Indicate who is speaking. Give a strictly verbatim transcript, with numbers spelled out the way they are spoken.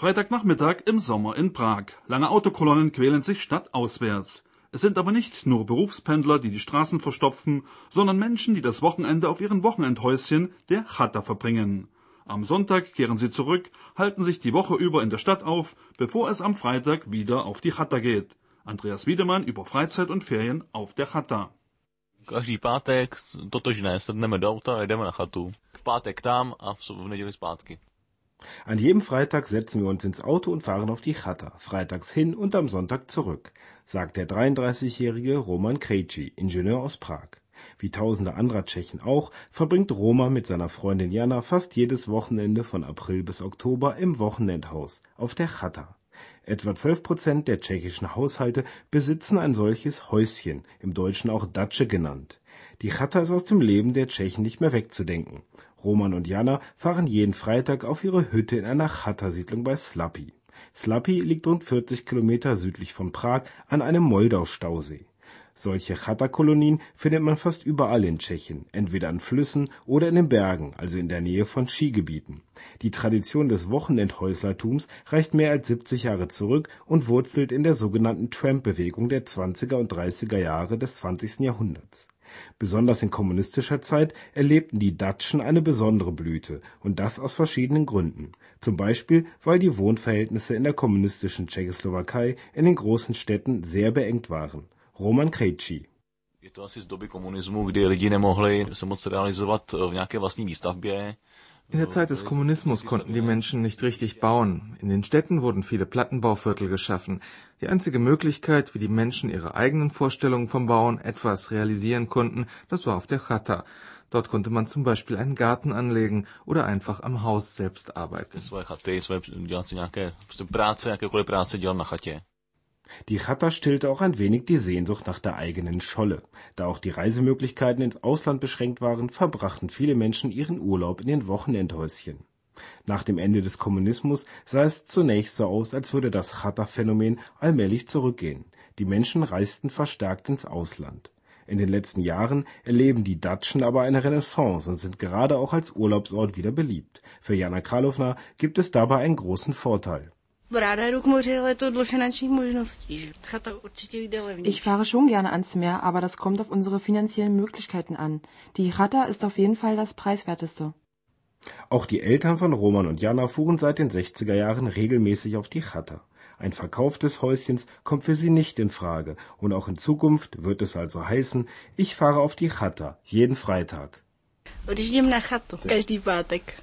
Speaker 1: Freitagnachmittag im Sommer in Prag. Lange Autokolonnen quälen sich stadtauswärts. Es sind aber nicht nur Berufspendler, die die Straßen verstopfen, sondern Menschen, die das Wochenende auf ihren Wochenendhäuschen, der Chata, verbringen. Am Sonntag kehren sie zurück, halten sich die Woche über in der Stadt auf, bevor es am Freitag wieder auf die Chata geht. Andreas Wiedemann über Freizeit und Ferien auf der Chata.
Speaker 2: Každý pátek, totožné, sedneme do auta a jdeme na chatu. V pátek tam a v neděli zpátky.
Speaker 3: An jedem Freitag setzen wir uns ins Auto und fahren auf die Chata, freitags hin und am Sonntag zurück, sagt der dreiunddreißigjährige Roman Krejci, Ingenieur aus Prag. Wie tausende anderer Tschechen auch, verbringt Roman mit seiner Freundin Jana fast jedes Wochenende von April bis Oktober im Wochenendhaus auf der Chata. Etwa zwölf Prozent der tschechischen Haushalte besitzen ein solches Häuschen, im Deutschen auch Datsche genannt. Die Chata ist aus dem Leben der Tschechen nicht mehr wegzudenken. Roman und Jana fahren jeden Freitag auf ihre Hütte in einer Chata-Siedlung bei Slapy. Slapy liegt rund vierzig Kilometer südlich von Prag an einem Moldau-Stausee. Solche Chata-Kolonien findet man fast überall in Tschechien, entweder an Flüssen oder in den Bergen, also in der Nähe von Skigebieten. Die Tradition des Wochenendhäuslertums reicht mehr als siebzig Jahre zurück und wurzelt in der sogenannten Tramp-Bewegung der zwanziger und dreißiger Jahre des zwanzigsten Jahrhunderts. Besonders in kommunistischer Zeit erlebten die Datschen eine besondere Blüte, und das aus verschiedenen Gründen. Zum Beispiel, weil die Wohnverhältnisse in der kommunistischen Tschechoslowakei in den großen Städten sehr beengt waren. Roman Krejci.
Speaker 2: Je to asi z doby komunismu, kdy lidi nemohli se moc realizovat v nějaké vlastní výstavbě.
Speaker 4: In der Zeit des Kommunismus konnten die Menschen nicht richtig bauen. In den Städten wurden viele Plattenbauviertel geschaffen. Die einzige Möglichkeit, wie die Menschen ihre eigenen Vorstellungen vom Bauen etwas realisieren konnten, das war auf der Chata. Dort konnte man zum Beispiel einen Garten anlegen oder einfach am Haus selbst arbeiten.
Speaker 3: Die Chata stillte auch ein wenig die Sehnsucht nach der eigenen Scholle. Da auch die Reisemöglichkeiten ins Ausland beschränkt waren, verbrachten viele Menschen ihren Urlaub in den Wochenendhäuschen. Nach dem Ende des Kommunismus sah es zunächst so aus, als würde das Chata-Phänomen allmählich zurückgehen. Die Menschen reisten verstärkt ins Ausland. In den letzten Jahren erleben die Datschen aber eine Renaissance und sind gerade auch als Urlaubsort wieder beliebt. Für Jana Kralovna gibt es dabei einen großen Vorteil.
Speaker 5: Ich fahre schon gerne ans Meer, aber das kommt auf unsere finanziellen Möglichkeiten an. Die Chata ist auf jeden Fall das preiswerteste.
Speaker 3: Auch die Eltern von Roman und Jana fuhren seit den sechziger Jahren regelmäßig auf die Chata. Ein Verkauf des Häuschens kommt für sie nicht in Frage und auch in Zukunft wird es also heißen, ich fahre auf die Chata jeden Freitag.